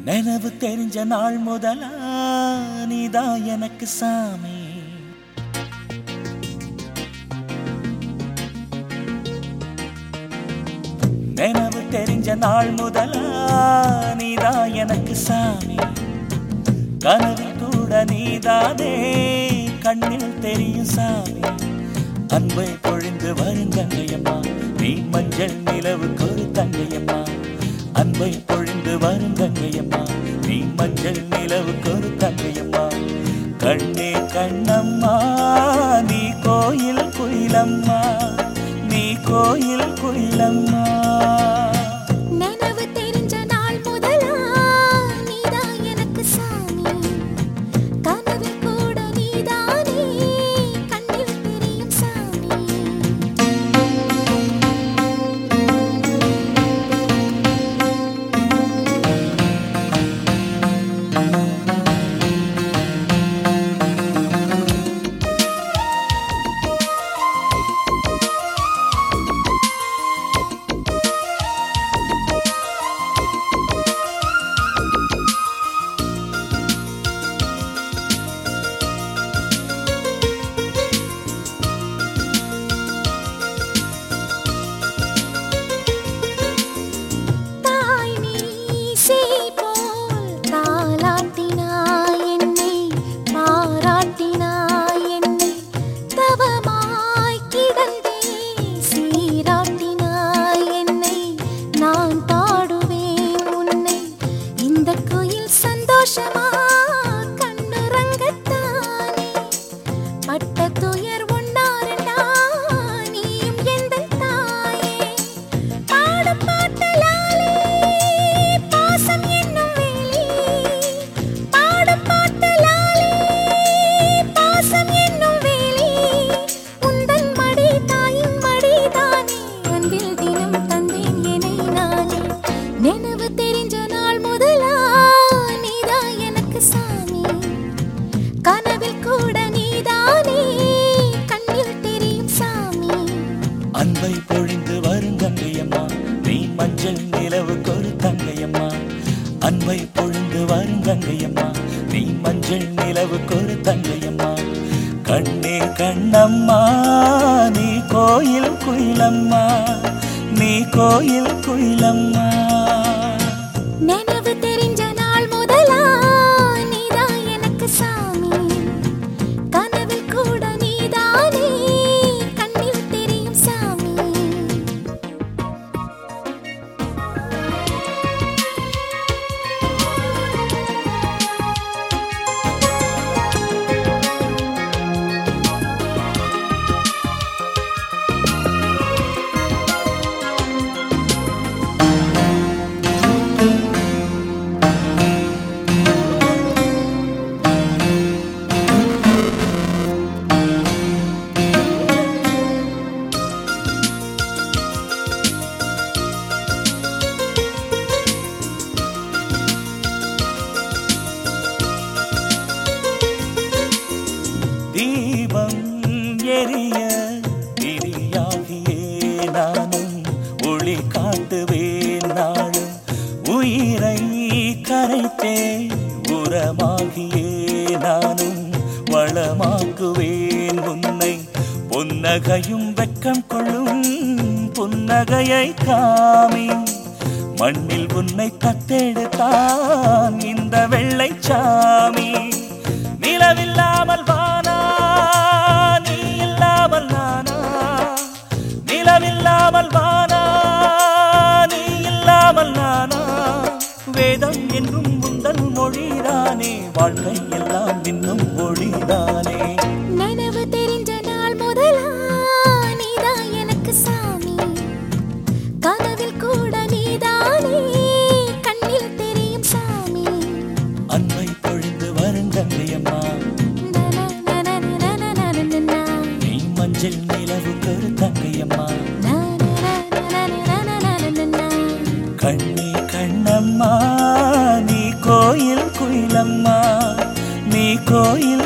நினைவு தெரிஞ்ச நாள் முதலா நீதான் எனக்கு சாமி. நினைவு தெரிஞ்ச நாள் முதலா நீதான் எனக்கு சாமி. கனவில் கூட நீதானே கண்ணில் தெரியும் சாமி. அன்பை பொழிந்து வரும் தங்கையம்மா, நீ மஞ்சள் நிலவுக்கு ஒரு தங்கையம்மா. அன்பை பொழிந்து வரும் தங்கையம்மா, நீ மஞ்சள் நிலவுக்கு ஒரு தங்கையம்மா. கண்ணே கண்ணம்மா, நீ கோயில் குயிலம்மா, நீ கோயில் குயிலம்மா. அன்பை பொழிந்து வரும் தங்கையம்மா, நீ மஞ்சள் நிலவுக்கு ஒரு தங்கையம்மா. அன்பை பொழிந்து வரும் தங்கையம்மா, நீ மஞ்சள் நிலவுக்கு ஒரு தங்கையம்மா. கண்ணே கண்ணம்மா, நீ கோயில் குயிலம்மா, நீ கோயில் குயிலம்மா. நினைவு தெரிஞ்ச நாள் முதலா நீதான் எனக்கு சாமி. கனவில் கூட நீதானே கண்ணில் தெரியும் சாமி. தீபம் எரிய திரியாகியே நானும் ஒளி காட்டுவேன் நாளும். உயிரை கரைத்தே உரமாகியே நானும் வளமாக்குவேன் உன்னை. புன்னகையும் வெட்கம் கொள்ளும் புன்னகையை காமி. மண்ணில் உன்னை தத்தெடுத்தான் இந்த வெள்ளை சாமி. நிலவில்லாமல் வானா, நீ இல்லாமல் நானா. நிலவில்லாமல் வானா, நீ இல்லாமல் நானா. வேதம் என்றும் முந்தல் மொழிதானே, வாழ்க்கை எல்லாம் இன்னும் மொழிதானே. நினைவு தெரிஞ்ச நாள் முதலா நீதான் எனக்கு சாமி. கனவில் கூட நீதானே கண்ணில் தெரியும் சாமி. அன்பை பொழிந்து வரும் தங்கையம்மா, நீ மஞ்சள் நிலவுக்கு ஒரு தங்கையம்மா. கண்ணே கண்ணம்மா, நீ கோயில் குயிலம்மா, நீ கோயில்